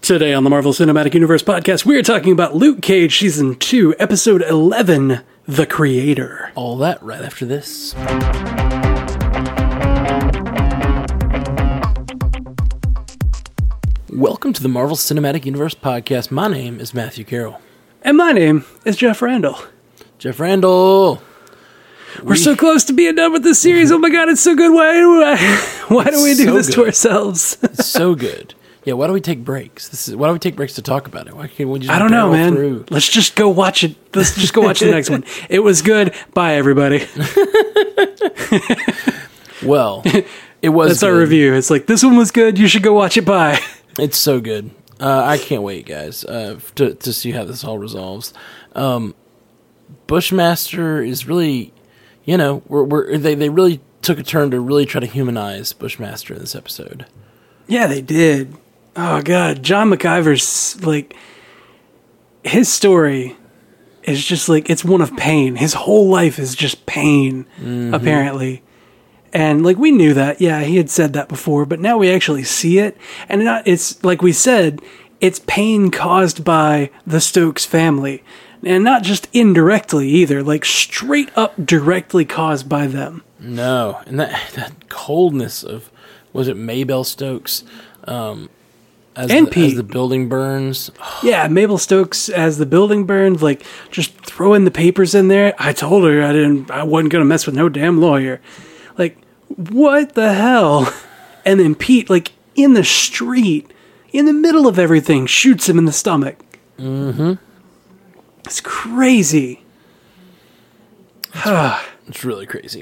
Today on the Marvel Cinematic Universe podcast, we are talking about Luke Cage Season 2, Episode 11, The Creator. All that right after this. Welcome to the Marvel Cinematic Universe podcast. My name is Matthew Carroll. And my name is Jeff Randall. Jeff Randall. We're so close to being done with this series. Oh my god, it's so good. Why do we do this to ourselves? It's so good. Yeah, why do we take breaks? Why do we take breaks to talk about it? Why can't we just I don't know, man. Through? Let's just go watch it. Let's just go watch the next one. It was good. Bye, everybody. Well, it was That's good. our review. It's like, this one was good. You should go watch it. Bye. It's so good. I can't wait, guys, to see how this all resolves. Bushmaster is really, you know, they really took a turn to really try to humanize Bushmaster in this episode. Yeah, they did. Oh god, John McIver's, like, his story is just like, it's one of pain. His whole life is just pain, apparently. And, like, we knew that. Yeah, he had said that before, but now we actually see it. And it's, like we said, it's pain caused by the Stokes family. And not just indirectly either, like, straight up directly caused by them. No, and that coldness of, was it Maybelle Stokes? As the building burns. Yeah, Mabel Stokes as the building burned, like, just throwing the papers in there. I told her I wasn't going to mess with no damn lawyer. Like, what the hell? And then Pete, like, in the street, in the middle of everything, shoots him in the stomach. Mm-hmm. It's crazy. It's really crazy.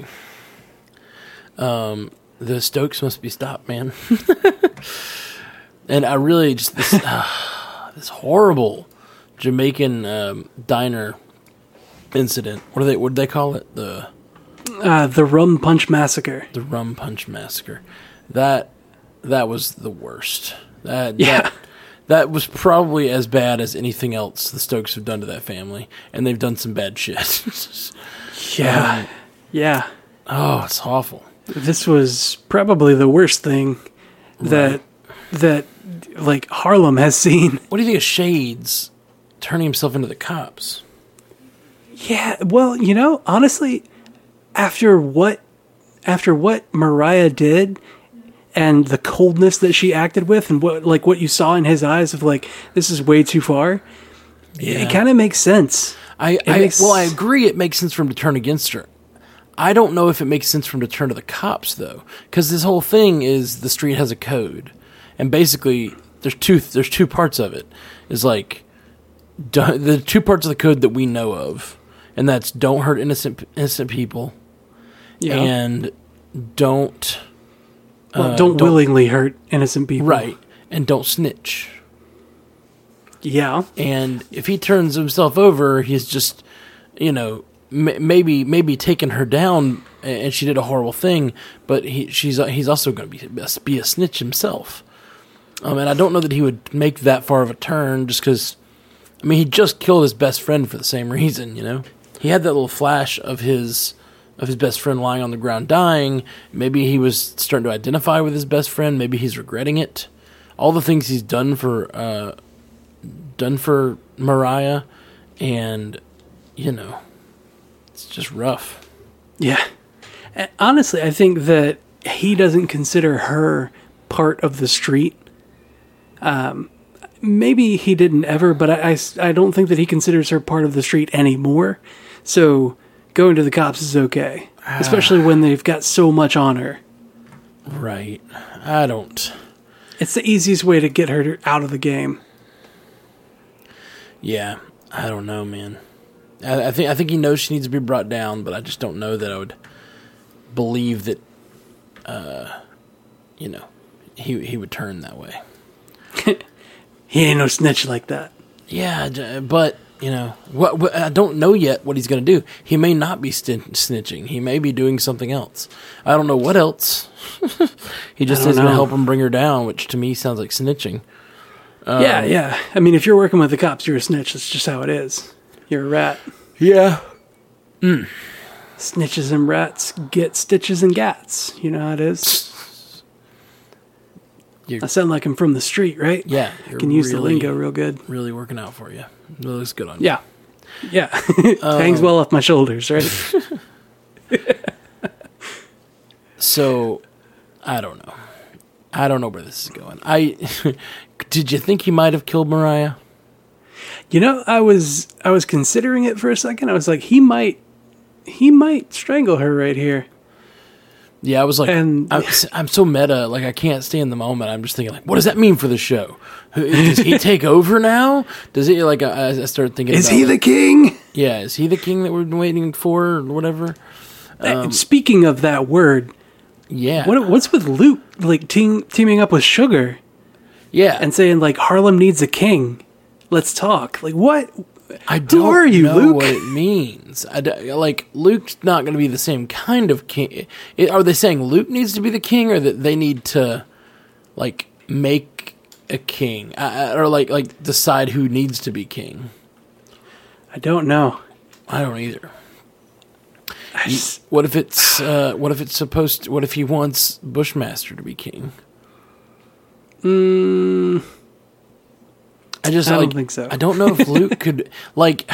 The Stokes must be stopped, man. And I really just this horrible Jamaican diner incident. What did they call it? The Rum Punch Massacre. The Rum Punch Massacre. That was the worst. That was probably as bad as anything else the Stokes have done to that family, and they've done some bad shit. Yeah. Yeah. Oh, it's awful. This was probably the worst thing that like Harlem has seen. What do you think of Shades turning himself into the cops? Yeah, well, you know, honestly, after what Mariah did and the coldness that she acted with and what you saw in his eyes of like, this is way too far, it kind of makes sense. I agree it makes sense for him to turn against her. I don't know if it makes sense for him to turn to the cops, though, because this whole thing is the street has a code, and basically there's two parts of it. Is like the two parts of the code that we know of, and that's don't hurt innocent people, and don't willingly hurt innocent people, right? And don't snitch. Yeah, and if he turns himself over, he's just, you know. Maybe taking her down, and she did a horrible thing, but he's also going to be a snitch himself. And I don't know that he would make that far of a turn, just because, I mean, he just killed his best friend for the same reason, you know? He had that little flash of his best friend lying on the ground dying. Maybe he was starting to identify with his best friend. Maybe he's regretting it. All the things he's done for Mariah, and, you know... It's just rough. Yeah. And honestly, I think that he doesn't consider her part of the street. Maybe he didn't ever, but I don't think that he considers her part of the street anymore. So going to the cops is okay. Especially when they've got so much on her. Right. I don't... It's the easiest way to get her out of the game. Yeah. I don't know, man. I think he knows she needs to be brought down, but I just don't know that I would believe that, you know, he would turn that way. He ain't no snitch like that. Yeah, but, you know, what I don't know yet what he's going to do. He may not be snitching. He may be doing something else. I don't know what else. He just is going to help him bring her down, which to me sounds like snitching. Yeah. I mean, if you're working with the cops, you're a snitch. That's just how it is. You're a rat. Yeah. Snitches and rats get stitches and gats. You know how it is? You're, I sound like I'm from the street, right? yeah, I can use the lingo real good. Really working out for you. It looks good on you. Yeah. Yeah. Hangs well off my shoulders, right? So, I don't know. I don't know where this is going. Did you think he might have killed Mariah? You know, I was considering it for a second. I was like, he might strangle her right here. Yeah, I was like, And- I'm so meta. Like, I can't stay in the moment. I'm just thinking, like, what does that mean for the show? Does he take over now? Does he, like, I started thinking, Is about, he like, the king? yeah, is he the king that we're waiting for or whatever? Speaking of that word, Yeah. what's with Luke like teaming up with Sugar Yeah. and saying like Harlem needs a king? Let's talk. Like what? I don't are you, know Luke? what it means. Like, Luke's not going to be the same kind of king. Are they saying Luke needs to be the king, or that they need to, like, make a king, or like decide who needs to be king? I don't know. I don't either. I just- What if it's supposed to, what if he wants Bushmaster to be king? I don't think so. I don't know if Luke could, like,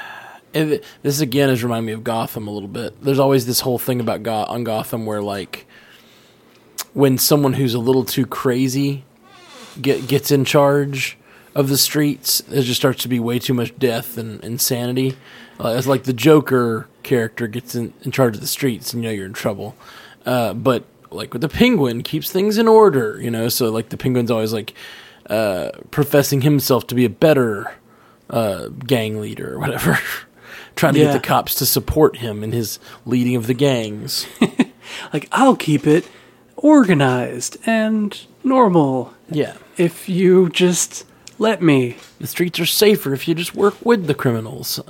this again is reminding me of Gotham a little bit. There's always this whole thing about on Gotham where, like, when someone who's a little too crazy gets in charge of the streets, there just starts to be way too much death and insanity. It's like the Joker character gets in charge of the streets, and you know you're in trouble. But like with the Penguin, keeps things in order, you know. So like the Penguin's always like professing himself to be a better gang leader or whatever, trying to get the cops to support him in his leading of the gangs. like I'll keep it organized and normal Yeah, if you just let me. the streets are safer if you just work with the criminals.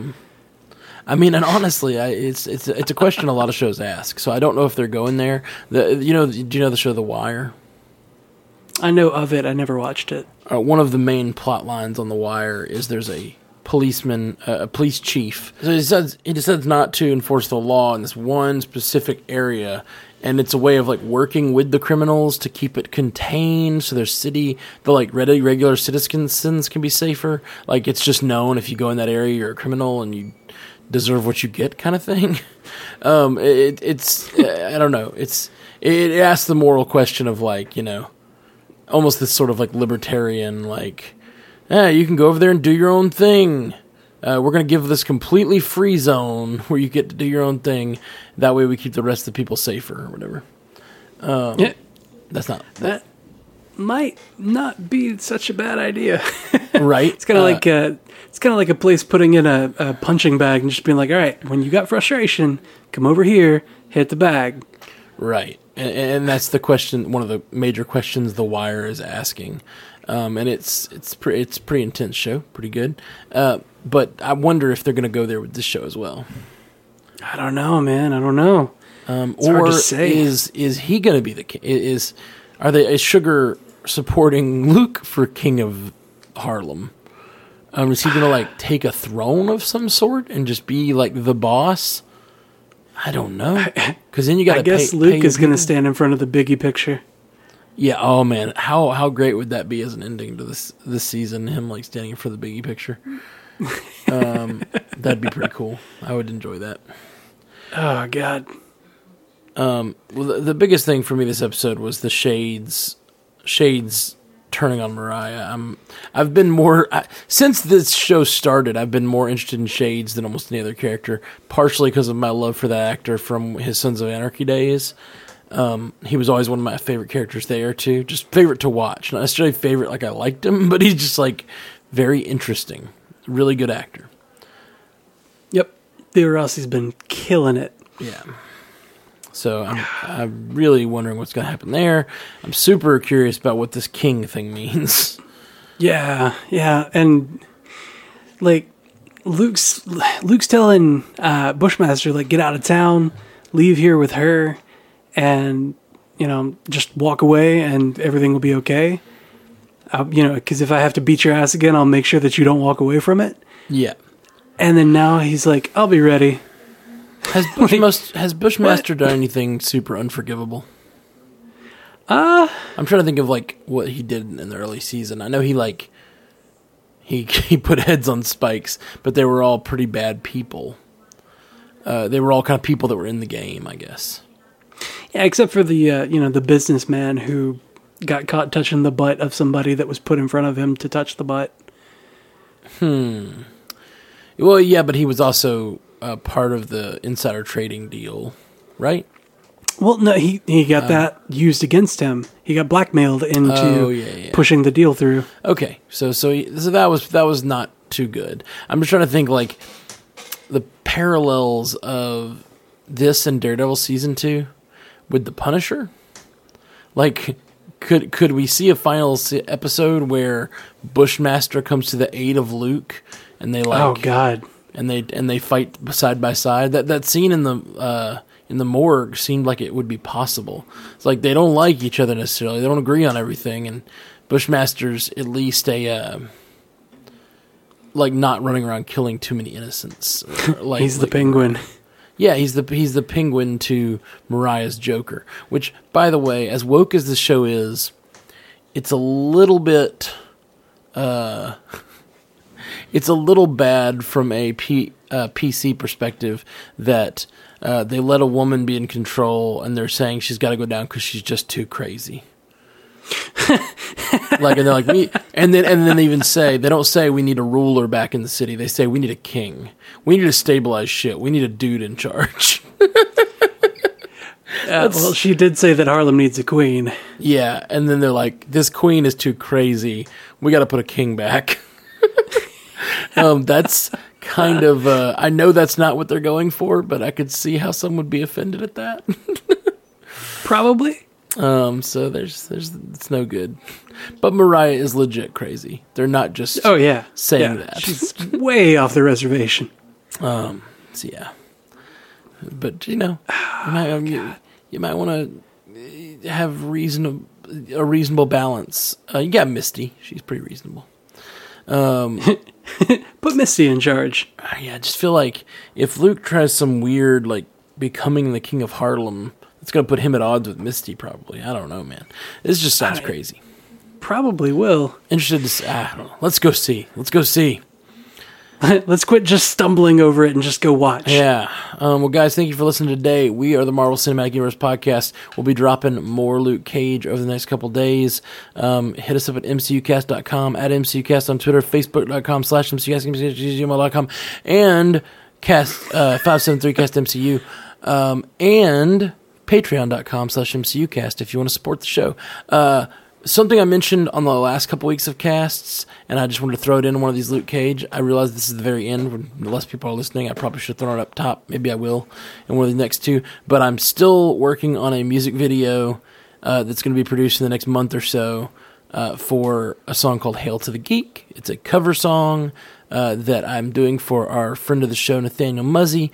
I mean, and honestly, it's a question a lot of shows ask. So I don't know if they're going there. Do you know the show The Wire? I know of it. I never watched it. One of the main plot lines on The Wire is there's a policeman, a police chief. So he decides not to enforce the law in this one specific area, and it's a way of like working with the criminals to keep it contained, so the like regular citizens can be safer. Like it's just known if you go in that area, you're a criminal and you deserve what you get, kind of thing. It's I don't know. It asks the moral question of like, you know, almost this sort of like libertarian, like, you can go over there and do your own thing. We're going to give this completely free zone where you get to do your own thing. That way we keep the rest of the people safer or whatever. Yeah, That's not that might not be such a bad idea. right. It's kind of like a place putting in a punching bag and just being like, all right, when you got frustration, come over here, hit the bag. Right. And that's the question. One of the major questions The Wire is asking. And it's pretty intense show, pretty good. But I wonder if they're going to go there with this show as well. I don't know, man. I don't know. It's Or hard to say. is he going to be the king? Is Sugar supporting Luke for King of Harlem? Is he going to like take a throne of some sort and just be like the boss? I don't know. Because then you got to. I guess Luke is going to stand in front of the Biggie picture. Yeah. Oh man, how great would that be as an ending to this season? Him like standing for the Biggie picture. That'd be pretty cool. I would enjoy that. Oh God. Well, the biggest thing for me this episode was the Shades turning on Mariah. I've been more since this show started. I've been more interested in Shades than almost any other character, partially because of my love for that actor from his Sons of Anarchy days. He was always one of my favorite characters there too. Just favorite to watch, not necessarily favorite like I liked him, but he's just like very interesting, really good actor. Yep. Theodore Rossi's been killing it. Yeah. So I'm really wondering what's going to happen there. I'm super curious about what this king thing means. Yeah, and like Luke's telling Bushmaster like get out of town, leave here with her, and you know just walk away and everything will be okay. You know, because if I have to beat your ass again, I'll make sure that you don't walk away from it. Yeah. And then now he's like, I'll be ready. Has Bushmaster done anything super unforgivable? I'm trying to think of like what he did in the early season. I know he put heads on spikes, but they were all pretty bad people. They were all kind of people that were in the game, I guess. Yeah, except for the the businessman who got caught touching the butt of somebody that was put in front of him to touch the butt. Well, yeah, but he was also part of the insider trading deal, right? Well, no, he got that used against him. He got blackmailed into pushing the deal through. Okay, so that was not too good. I'm just trying to think like the parallels of this and Daredevil season 2 with the Punisher. Like, could we see a final episode where Bushmaster comes to the aid of Luke and they like? Oh God! And they fight side by side. That scene in the morgue seemed like it would be possible. It's like they don't like each other necessarily. They don't agree on everything, and Bushmaster's at least like not running around killing too many innocents. Like, he's the Penguin. Yeah, he's the Penguin to Mariah's Joker. Which, by the way, as woke as the show is, it's a little bit. It's a little bad from a PC perspective that they let a woman be in control, and they're saying she's got to go down because she's just too crazy. Like, and they're like, and then they even say, they don't say we need a ruler back in the city. They say we need a king. We need to stabilize shit. We need a dude in charge. Well, she did say that Harlem needs a queen. Yeah, and then they're like, this queen is too crazy. We got to put a king back. That's kind of, I know that's not what they're going for, but I could see how some would be offended at that. Probably. So there's it's no good. But Mariah is legit crazy. They're not just saying that. She's way off the reservation. So yeah. But you might want to have a reasonable balance. You got Misty. She's pretty reasonable. Put Misty in charge. Yeah, I just feel like if Luke tries some weird, like, becoming the king of Harlem, it's going to put him at odds with Misty, probably. I don't know, man. This just sounds crazy. Probably will. Interested to see. I don't know. Let's go see. Let's quit just stumbling over it and just go watch. Yeah. Well, guys, thank you for listening today. We are the Marvel Cinematic Universe Podcast. We'll be dropping more Luke Cage over the next couple days. Hit us up at mcucast.com, at mcucast on Twitter, facebook.com/mcucast, gmail.com, and cast 573castmcu, and patreon.com/mcucast if you want to support the show. Something I mentioned on the last couple weeks of casts, and I just wanted to throw it in one of these Luke Cage. I realize this is the very end when less people are listening. I probably should have thrown it up top. Maybe I will in one of the next two. But I'm still working on a music video that's going to be produced in the next month or so for a song called Hail to the Geek. It's a cover song that I'm doing for our friend of the show, Nathaniel Muzzy.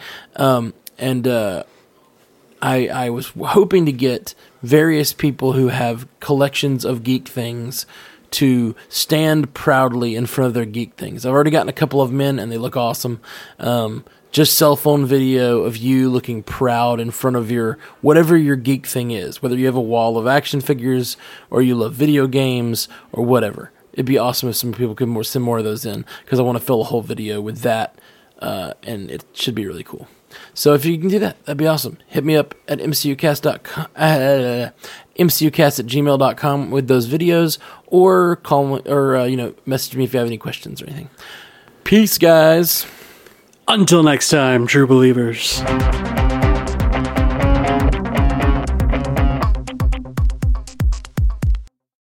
I was hoping to get various people who have collections of geek things to stand proudly in front of their geek things. I've already gotten a couple of them in, and they look awesome. Just cell phone video of you looking proud in front of your whatever your geek thing is, whether you have a wall of action figures or you love video games or whatever. It'd be awesome if some people could send more of those in, because I want to fill a whole video with that, and it should be really cool. So if you can do that, that'd be awesome. Hit me up at mcucast.com, mcucast@gmail.com with those videos, or call me, or message me if you have any questions or anything. Peace, guys. Until next time, true believers.